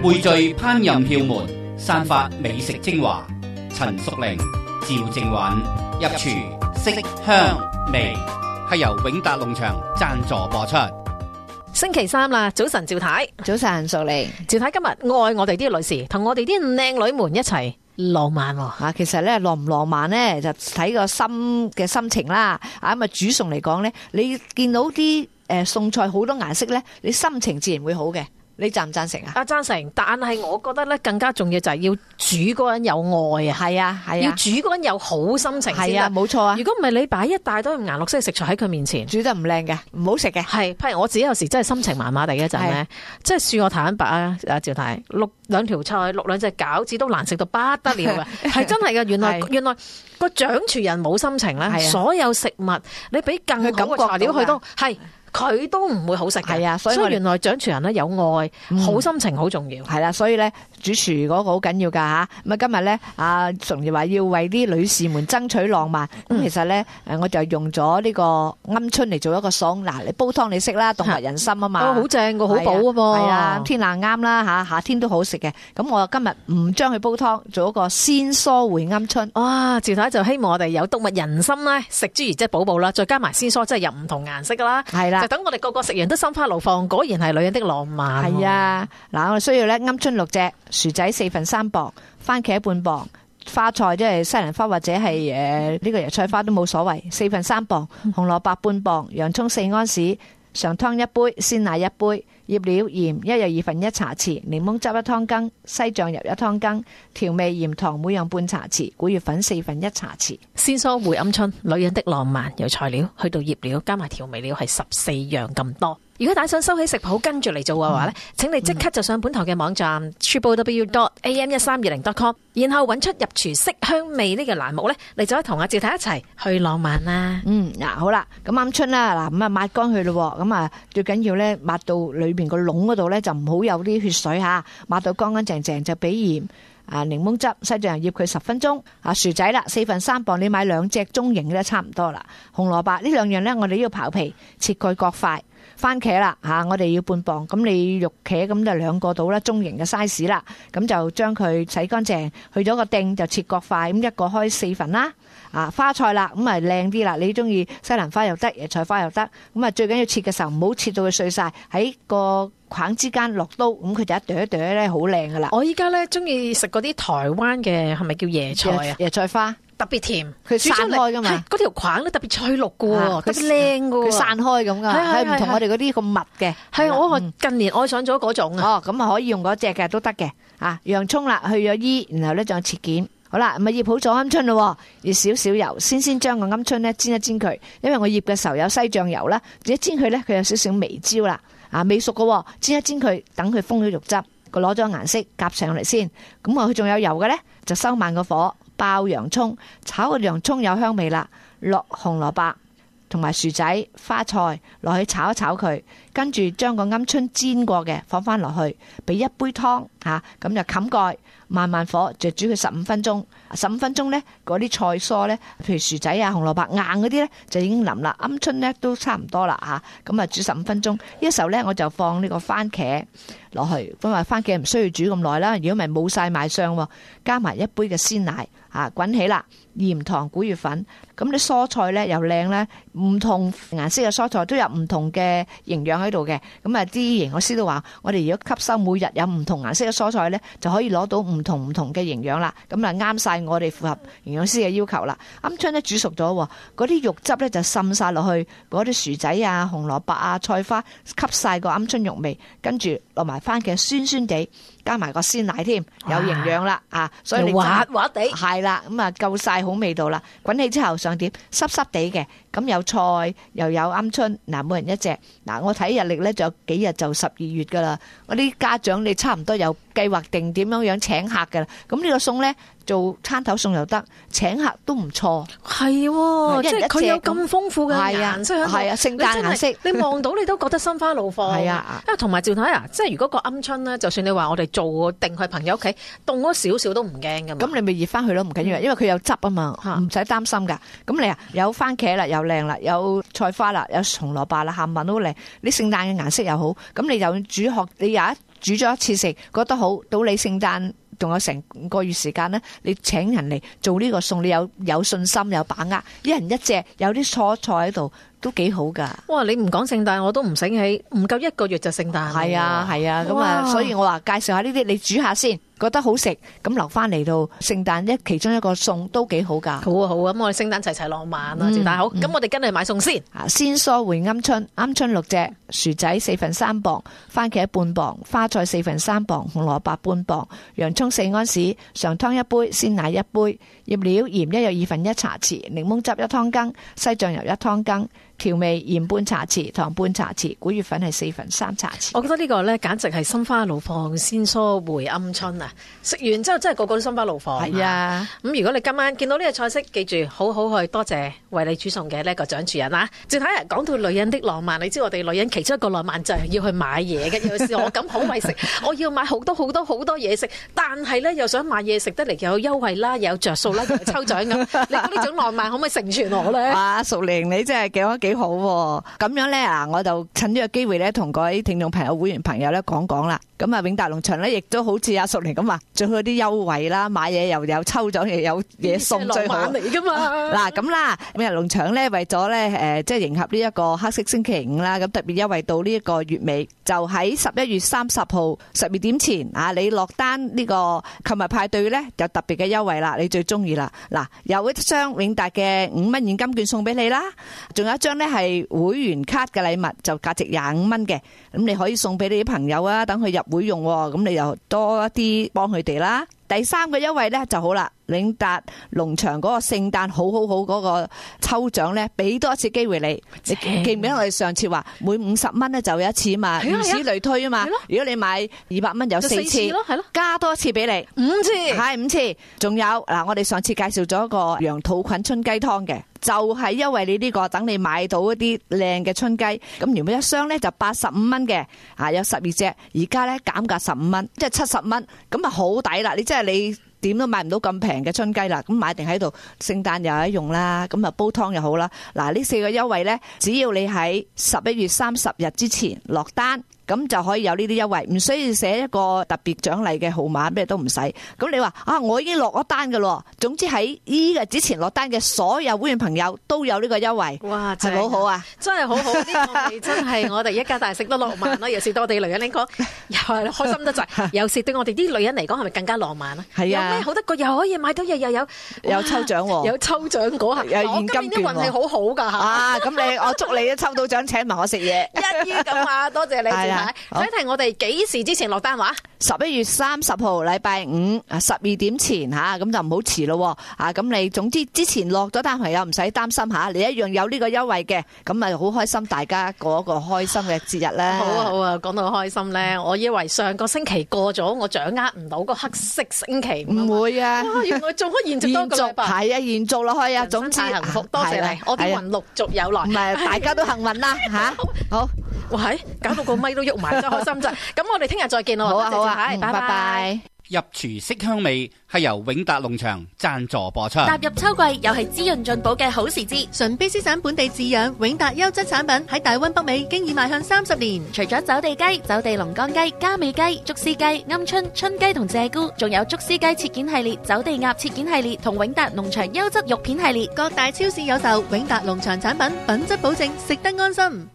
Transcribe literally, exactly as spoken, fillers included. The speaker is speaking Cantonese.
匯聚烹飪竅門，散發美食精華。陳淑玲、趙正允入廚色香味，係由永達農場贊助播出。 星期三啦，早晨趙太， 早晨淑玲， 趙太今日愛我哋啲女士，同我哋啲靚女們一齊浪漫喎。 啊，其實咧浪唔浪漫咧，就睇個心嘅心情啦。啊咁啊，煮餸嚟講咧，你見到啲誒餸菜好多顏色咧，你心情自然會好嘅。你贊唔贊成啊？ 啊，贊成，但係我覺得咧更加重要就係要煮嗰人有愛啊， 係啊係啊， 要煮嗰人有好心情先得。 係啊，冇錯啊。如果唔係你擺一大堆顏綠色嘅食材喺佢面前， 煮得唔靚嘅，唔好食嘅。係， 譬如我自己有時真係心情麻麻地嗰陣咧，即係恕我坦白啊，阿趙太，淥兩條菜，淥兩隻餃子都難食到不得了嘅，係真係嘅。原來原來個掌廚人冇心情咧，所有食物你俾更好嘅材料佢都係。佢都唔會好食嘅，係啊，所以原來掌廚人咧有愛，嗯、好心情好重要， 係啦，所以咧主廚嗰個好緊要噶吓。咁啊今日咧阿崇兒話要為啲女士們爭取浪漫，咁、嗯、其實咧誒我就用咗呢個鵪鶉嚟做一個餸。嗱，你煲湯你識啦，動物人心啊嘛，哦好正噶，好補啊噃，係啊，天冷啱啦吓，夏天都好食嘅。咁我今日唔將佢煲湯，做一個鮮蔬燴鵪鶉。哇， 趙太就希望我哋有動物人心咧，食之餘即係補補啦，再加埋鮮蔬，即係有唔同顏色噶啦，係啦。就等我哋個個食完都心花怒放，果然係女人的浪漫。 係啊，嗱，我哋需要咧鵪鶉六隻，薯仔四份三磅，番茄半磅，花菜即係西蘭花或者係誒呢個油菜花都冇所謂，四份三磅，紅蘿蔔半磅，洋蔥四安士，常湯一杯，鮮奶一杯，醃料鹽一又二分一茶匙，檸檬汁一湯羹，西醬油一湯羹，調味鹽糖每樣半茶匙，古月粉四分一茶匙。 鮮蔬燴鵪鶉，女人的浪漫，由材料去到醃料加埋調味料係十四樣咁多。如果打想收起食譜跟住嚟做嘅話呢、嗯、請你即刻就上本台嘅網站 triple w dot a m 一三二零 dot com， 然後揾出入廚色香味呢個欄目呢，你就可以同阿趙太一齊去浪漫啦。 嗯，嗱好啦，咁鵪鶉啦，嗱咁啊抹乾佢咯，咁啊最緊要呢，抹到裏邊個籠嗰度呢，就唔好有啲血水吓，抹到乾乾淨淨就俾鹽啊檸檬汁西醬油醃佢十分鐘。啊薯仔啦，四份三磅，你買兩隻中型嘅差唔多啦。紅蘿蔔呢兩樣呢，我哋都要刨皮切佢各塊。番茄啦吓，我哋要半磅，咁你肉茄咁就兩個到啦，中型嘅 size 啦，咁就將佢洗乾淨，去咗個丁就切各塊，咁一個開四份啦。啊花菜啦，咁啊靚啲啦，你中意西蘭花又得，椰菜花又得，咁啊最緊要切嘅時候唔好切到佢碎晒，喺個框之間落刀，咁佢就一朵一朵咧好靚噶啦。 我依家咧中意食嗰啲台灣嘅係咪叫椰菜啊？ 椰菜花。 特別甜， 佢散開噶嘛， 嗰條框咧特別翠綠噶喎，特別靚噶喎， 佢散開咁噶，係唔同我哋嗰啲咁密嘅。係我近年愛上咗嗰種啊。 哦，咁啊可以用嗰隻嘅都得嘅。啊，洋蔥啦，去咗衣，然後咧仲有切件。好啦，咁啊醃好咗鵪鶉咯，要少少油，先先將個鵪鶉咧煎一煎佢，因為我醃嘅時候有西醬油啦，一煎佢咧佢有少少微焦啦，啊未熟嘅，煎一煎佢，等佢封咗肉汁，佢攞咗顏色夾上嚟先。咁啊佢仲有油嘅咧，就收慢個火。爆洋蔥，炒個洋蔥有香味啦，落紅蘿蔔同埋薯仔、花菜落去炒一炒佢，跟住將個鵪鶉煎過嘅放翻落去，俾一杯湯吓，咁就冚蓋，慢慢火就煮佢十五分鐘。十五分鐘呢，嗰啲菜蔬呢，譬如薯仔啊、紅蘿蔔硬嗰啲呢，就已經腍啦，鵪鶉呢都差唔多啦吓，咁啊煮十五分鐘。呢個時候呢，我就放呢個番茄落去，因為番茄唔需要煮咁耐啦，如果唔係冇晒賣相，加埋一杯嘅鮮奶。啊，滾起啦！鹽糖古月粉，咁啲蔬菜咧又靚咧，唔同顏色嘅蔬菜都有唔同嘅營養喺度嘅。咁啊，啲營養師都話，我哋如果吸收每日有唔同顏色嘅蔬菜咧，就可以攞到唔同唔同嘅營養啦。咁啊，啱晒我哋符合營養師嘅要求啦。鵪鶉咧煮熟咗，嗰啲肉汁咧就滲晒落去嗰啲薯仔啊、紅蘿蔔啊、菜花，吸晒個鵪鶉肉味，跟住落埋番茄酸酸地，加埋個鮮奶添，有營養啦啊！所以你滑滑地係啦，咁啊夠晒好味道啦。滾起之後上碟濕濕地嘅，咁有菜又有鵪鶉，嗱每人一隻。嗱我睇日曆咧，仲有幾日就十二月噶啦。我啲家長你差唔多有計劃定點樣樣請客噶啦。咁呢個餸咧做餐頭餸又得，請客都唔錯。 係喎，即係佢有咁豐富嘅顏色， 係啊，聖誕顏色， 你望到你都覺得心花怒放。 係啊， 同埋趙太啊，即係如果個鵪鶉咧，就算你話我哋做定去朋友屋企凍咗少少都唔驚噶嘛。咁你咪熱翻去咯，唔緊要，因為佢有汁啊嘛，唔使擔心噶。咁你啊有番茄啦，又靚啦，有菜花啦，有紅蘿蔔啦，鹹聞都靚，你聖誕嘅顏色又好，咁你就煮學，你有一煮咗一次食，覺得好，到你聖誕仲有成個月時間咧，你請人嚟做呢個餸，你有有信心有把握，一人一隻，有啲蔬菜喺度。都幾好噶！ 哇！你唔講聖誕，我都唔醒起，唔夠一個月就聖誕。 係啊，係啊，咁啊，所以我話介紹下呢啲，你煮下先，覺得好食，咁留翻嚟到聖誕一其中一個餸都幾好噶。 好啊，好啊，咁我哋聖誕齊齊浪漫啊，趙太好。咁我哋跟你去買餸先。 啊，鮮蔬燴鵪鶉，鵪鶉六隻，薯仔四份三磅，番茄半磅，花菜四份三磅，紅蘿蔔半磅，洋葱四安士，上湯一杯，鮮奶一杯，醃料鹽一又二分一茶匙，檸檬汁一湯羹，西醬油一湯羹。調味鹽半茶匙，糖半茶匙，古月粉係四分三茶匙。 我覺得呢個咧簡直係心花怒放，鮮蔬燴鵪鶉啊！食完之後真係個個都心花怒放。 係啊， 咁如果你今晚見到呢個菜式，記住好好去多謝為你煮餸嘅呢個掌廚人啊！趙太啊，講到女人的浪漫，你知我哋女人其中一個浪漫就係要去買嘢嘅。有時我咁好為食，我要買好多好多好多嘢食，但係咧又想買嘢食得嚟又有優惠啦，又有着數啦，又有抽獎咁。你講呢種浪漫可唔可以成全我咧？ 啊，淑玲你真係講得幾好喎！咁樣咧啊，我就趁呢個機會咧，同各位聽眾朋友、會員朋友咧講講啦。咁啊，永達農場咧，亦都好似阿淑玲咁話，最好有啲優惠啦，買嘢又有抽獎，又有嘢送，最好嚟噶嘛。 嗱咁啦，永達農場咧為咗咧誒，即係迎合呢一個黑色星期五啦，咁特別優惠到呢一個月尾，就喺十一月三十號十二點前啊，你落單呢個購物派對咧，有特別嘅優惠啦，你最中意啦。嗱，有一張永達嘅五蚊現金券送俾你啦，仲有一張咧係會員卡嘅禮物，就價值廿五蚊嘅，咁你可以送俾你啲朋友啊，等佢入會用，咁你又多一啲幫佢哋啦。第三個優惠咧就好啦，永達農場嗰個聖誕好好好嗰個抽獎咧，俾多一次機會你。你記唔記得我哋上次話每五十蚊咧就有一次嘛，如此類推啊嘛。如果你買二百蚊有四次，加多一次俾你， 五次， 係五次。仲有嗱，我哋上次介紹咗一個羊肚菌春雞湯嘅。就係因為你呢個等你買到一啲靚嘅春雞，咁原本一箱咧就八十五蚊嘅，啊有十二隻，而家咧減價十五蚊，即係七十蚊，咁啊好抵啦！你即係你點都買唔到咁平嘅春雞啦，咁買定喺度，聖誕又有得用啦，咁啊煲湯又好啦。嗱，呢四個優惠咧，只要你喺十一月三十日之前落單。咁就可以有呢啲優惠，唔需要寫一個特別獎勵嘅號碼，咩都唔使。咁你話啊，我已經落咗單㗎咯。總之喺呢日之前落單嘅所有會員朋友都有呢個優惠。 哇， 係好好啊， 真係好好。呢個係真係我哋一家大食得浪漫啦。尤其是對我哋女人嚟講，又係開心得滯。尤其是對我哋啲女人嚟講，係咪更加浪漫啊？ 係啊， 有咩好得過？又可以買到嘢，又有有抽獎喎， 有抽獎嗰下。 有現金券喎。我今年啲運氣好好㗎嚇。 啊，咁你我祝你抽到獎，請埋我食嘢。 一於咁啊，多謝你趙太。睇睇我哋幾時之前落單話？ 十一月三十號禮拜五啊，十二點前吓，咁就唔好遲咯。啊，咁你總之之前落咗單朋友唔使擔心吓，你一樣有呢個優惠嘅，咁咪好開心，大家過一個開心嘅節日咧。 好啊好啊，講到開心咧，我以為上個星期過咗，我掌握唔到個黑色星期五。 唔會啊， 哇，原來仲可以延續多個禮拜。 係啊，延續落去啊，總之幸福，多謝你，我啲運陸續有來。 唔係，大家都幸運啦吓。好， 哇，係搞到個咪都喐埋，真開心真。咁我哋聽日再見咯。 好啊好啊， 拜拜。 入廚色香味係由永達農場贊助播出。 踏入秋季，又係滋潤進補嘅好時節。純卑詩省本地飼養永達優質產品喺大溫北美經已邁向三十年。除咗走地雞、走地龍乾雞、嘉美雞、竹絲雞、鵪鶉、春雞同鷓鴣，仲有竹絲雞切件系列、走地鴨切件系列同永達農場優質肉片系列，各大超市有售。永達農場產品，品質保證，食得安心。